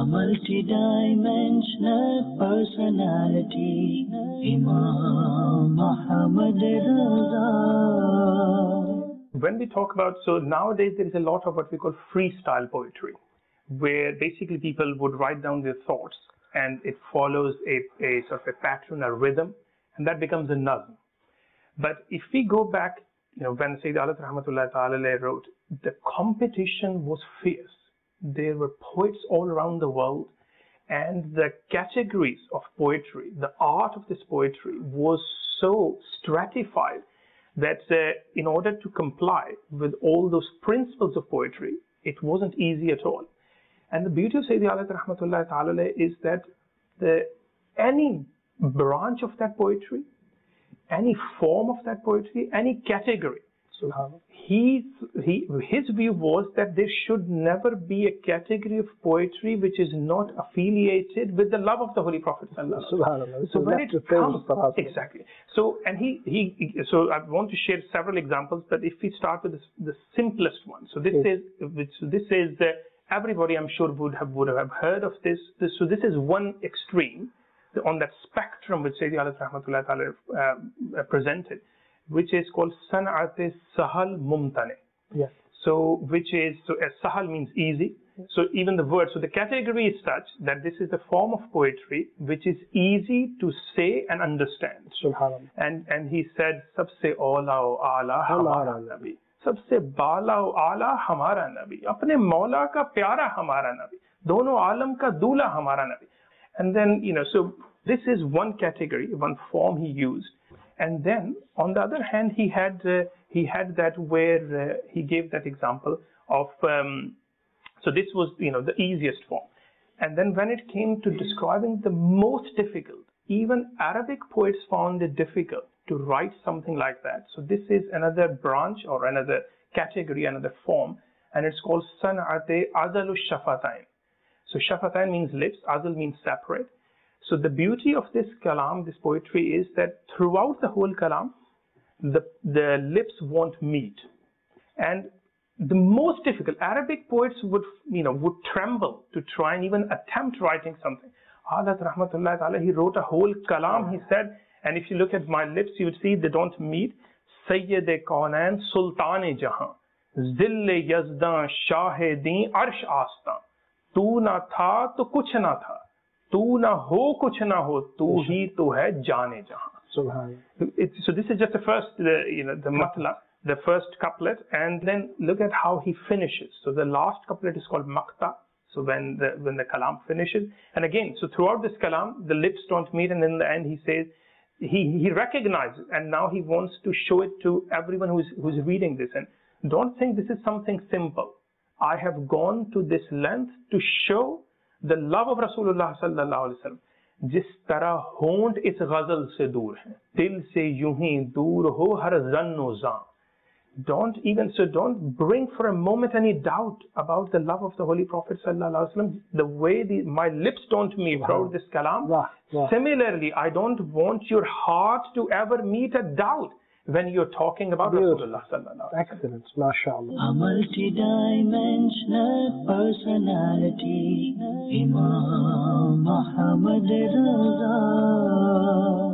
multidimensional personality, Imam Muhammad Raza. When we talk about, so nowadays there is a lot of what we call freestyle poetry, where basically people would write down their thoughts and it follows a sort of a pattern, a rhythm, and that becomes a nazm. But if we go back, when Sayyid Alat Rahmatullah Ta'ala wrote, the competition was fierce. There were poets all around the world, and the categories of poetry, the art of this poetry was so stratified that in order to comply with all those principles of poetry, it wasn't easy at all. And the beauty of Sayyid Alat Rahmatullah Ta'ala is that any branch of that poetry, any form of that poetry, any category, his view was that there should never be a category of poetry which is not affiliated with the love of the Holy Prophet. So when it comes, exactly. So so I want to share several examples, but if we start with the simplest one, so this is everybody I'm sure would have heard of this. So this is one extreme on that spectrum which Sayyid Alat Rahmatullah Ta'ala presented, which is called San'at Sahal Mumtane. Yes. So Sahal means easy. Yes. So even the word, so the category is such that this is the form of poetry which is easy to say and understand. And he said, Sabse Ola o Ala Hamara Nabi. Sabse Bala o Ala Hamara Nabi. Apne Maula ka Pyara Hamara Nabi. Dono Alam ka Dula Hamara Nabi. And then, so this is one category, one form he used. And then, on the other hand, he had that where he gave that example of, so this was, the easiest form. And then when it came to describing the most difficult, even Arabic poets found it difficult to write something like that. So this is another branch or another category, another form, and it's called San'ate Azalu Shafatain. So Shafatain means lips, Azal means separate. So the beauty of this kalam, this poetry, is that throughout the whole kalam, the lips won't meet. And the most difficult, Arabic poets would tremble to try and even attempt writing something. Alat Rahmatullah Ta'ala, he wrote a whole kalam, he said, and if you look at my lips, you would see they don't meet. Sayyid-e Kaunain, Sultan-e Jahan, Zill-e Yazdan, Shah-e-Din, Arsh Astan. Tu na tha, to kuch na tha. Tu na ho, kuch na ho. Tu hi to hai, jane jahan. So this is just the first, the matla, the first couplet, and then look at how he finishes. So the last couplet is called maqta. So when the kalam finishes, and again, so throughout this kalam, the lips don't meet, and in the end he says, he recognizes, and now he wants to show it to everyone who's reading this. And don't think this is something simple. I have gone to this length to show the love of Rasulullah sallallahu alaihi wasallam. जिस तरह होंठ इस गजल से दूर है, दिल से यूं ही दूर हो हर ज़न्नो ज़ां. Don't bring for a moment any doubt about the love of the Holy Prophet sallallahu alaihi wasallam. The way my lips don't meet throughout this kalam. Similarly, I don't want your heart to ever meet a doubt when you're talking about Rasulullah sallallahu alaihi wasallam. Excellent, mashallah. A multidimensional personality, Imam Muhammad Raza.